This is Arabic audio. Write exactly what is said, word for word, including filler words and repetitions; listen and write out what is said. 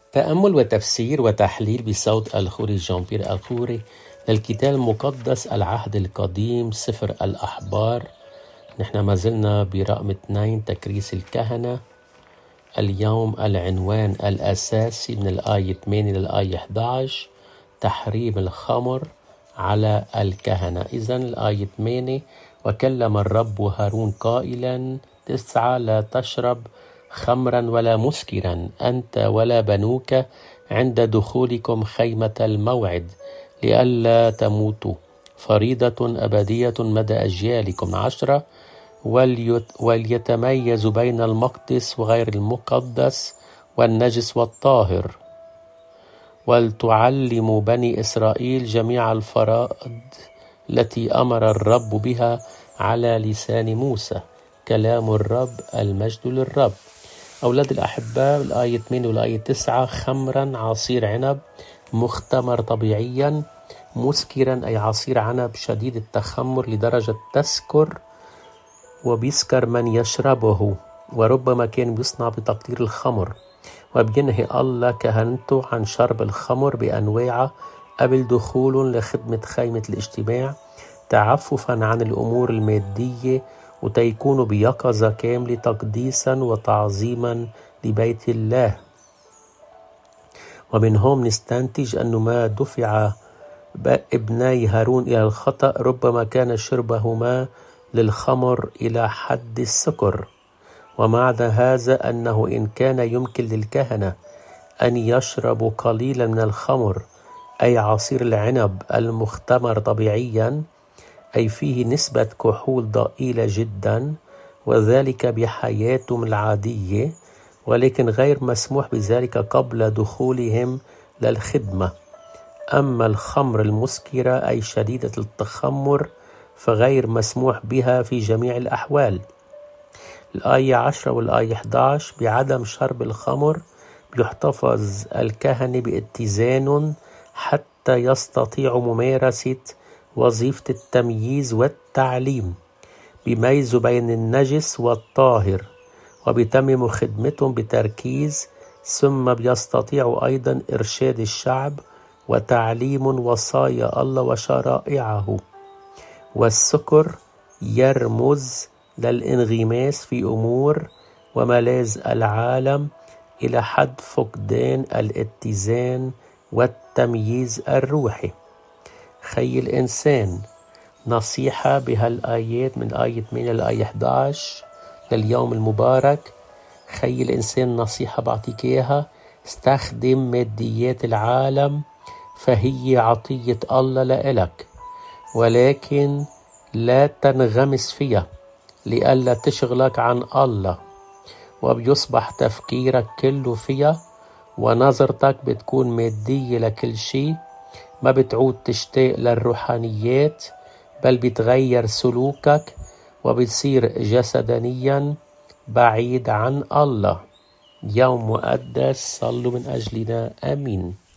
تأمل وتفسير وتحليل بصوت الخوري جان بيير الخوري للكتاب المقدس العهد القديم سفر الأحبار. نحن ما زلنا برقم اثنين تكريس الكهنة. اليوم العنوان الأساسي من الآية ثمانية للآية أحد عشر تحريم الخمر على الكهنة. إذن الآية ثمانية: وكلم الرب هارون قائلا تسعة لا تشرب خمرا ولا مسكرا أنت ولا بنوك عند دخولكم خيمة الموعد لئلا تموتوا، فريضة أبدية مدى أجيالكم. عشرة: وليتميز بين المقدس وغير المقدس والنجس والطاهر، ولتعلموا بني إسرائيل جميع الفرائض التي أمر الرب بها على لسان موسى. كلام الرب، المجد للرب. أولاد الأحباء، الآية ثمانية والآية تسعة: خمرا عصير عنب مختمر طبيعيا، مسكرا أي عصير عنب شديد التخمر لدرجة تسكر وبيسكر من يشربه، وربما كان بيصنع بتقطير الخمر. وبينهي الله كهنته عن شرب الخمر بأنواعه قبل دخول لخدمة خيمة الاجتماع، تعففا عن الأمور المادية وتيكونوا بيقظة كاملة تقديسا وتعظيما لبيت الله. ومن هون نستنتج أنه ما دفع ابني هارون إلى الخطأ ربما كان شربهما للخمر إلى حد السكر. ومعنى هذا أنه إن كان يمكن للكهنة أن يشربوا قليلا من الخمر أي عصير العنب المختمر طبيعيا، أي فيه نسبة كحول ضئيلة جدا، وذلك بحياتهم العادية، ولكن غير مسموح بذلك قبل دخولهم للخدمة. أما الخمر المسكرة أي شديدة التخمر فغير مسموح بها في جميع الأحوال. الآية عشرة والآية أحد عشر: بعدم شرب الخمر بيحتفظ الكهنة باتزان حتى يستطيعوا ممارسة وظيفة التمييز والتعليم، بيميزوا بين النجس والطاهر، وبيتمموا خدمتهم بتركيز، ثم بيستطيعوا أيضا إرشاد الشعب وتعليم وصايا الله وشرائعه. والسكر يرمز للانغماس في أمور وملاذ العالم إلى حد فقدان الاتزان والتمييز الروحي. خي الإنسان، نصيحة بهالآيات من آية ثمانية لآية أحد عشر لليوم المبارك. خي الإنسان، نصيحة بعطيك إياها: استخدم ماديات العالم فهي عطية الله لإلك، ولكن لا تنغمس فيها لئلا تشغلك عن الله، وبيصبح تفكيرك كله فيها ونظرتك بتكون مادية لكل شيء، ما بتعود تشتاق للروحانيات، بل بتغير سلوكك وبتصير جسدانيا بعيد عن الله. يوم مقدس، صلوا من أجلنا. آمين.